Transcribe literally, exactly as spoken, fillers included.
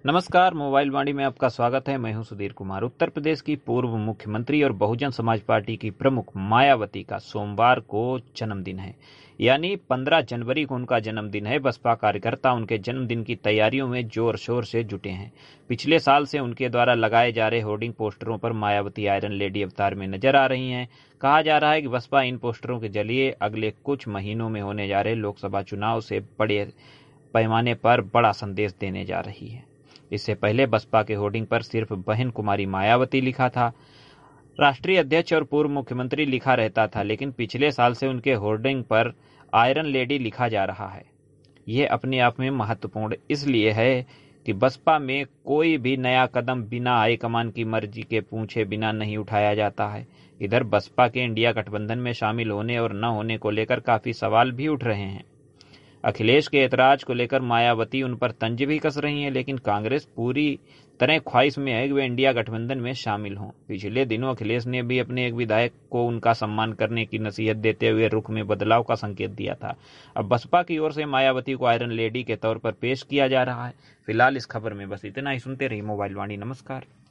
नमस्कार, मोबाइल वाणी में आपका स्वागत है। मैं हूं सुधीर कुमार। उत्तर प्रदेश की पूर्व मुख्यमंत्री और बहुजन समाज पार्टी की प्रमुख मायावती का सोमवार को जन्मदिन है, यानी पंद्रह जनवरी को उनका जन्मदिन है। बसपा कार्यकर्ता उनके जन्मदिन की तैयारियों में जोर शोर से जुटे हैं। पिछले साल से उनके द्वारा लगाए जा रहे होर्डिंग पोस्टरों पर मायावती आयरन लेडी अवतार में नजर आ रही हैं। कहा जा रहा है कि बसपा इन पोस्टरों के जरिए अगले कुछ महीनों में होने जा रहे लोकसभा चुनाव से बड़े पैमाने पर बड़ा संदेश देने जा रही है। इससे पहले बसपा के होर्डिंग पर सिर्फ बहन कुमारी मायावती लिखा था, राष्ट्रीय अध्यक्ष और पूर्व मुख्यमंत्री लिखा रहता था, लेकिन पिछले साल से उनके होर्डिंग पर आयरन लेडी लिखा जा रहा है। यह अपने आप में महत्वपूर्ण इसलिए है कि बसपा में कोई भी नया कदम बिना हाईकमान की मर्जी के पूछे बिना नहीं उठाया जाता है। इधर बसपा के इंडिया गठबंधन में शामिल होने और न होने को लेकर काफी सवाल भी उठ रहे हैं। अखिलेश के ऐतराज को लेकर मायावती उन पर तंज भी कस रही हैं, लेकिन कांग्रेस पूरी तरह ख्वाहिश में है कि वे इंडिया गठबंधन में शामिल हों। पिछले दिनों अखिलेश ने भी अपने एक विधायक को उनका सम्मान करने की नसीहत देते हुए रुख में बदलाव का संकेत दिया था। अब बसपा की ओर से मायावती को आयरन लेडी के तौर पर पेश किया जा रहा है। फिलहाल इस खबर में बस इतना ही। सुनते रहिए मोबाइल वाणी। नमस्कार।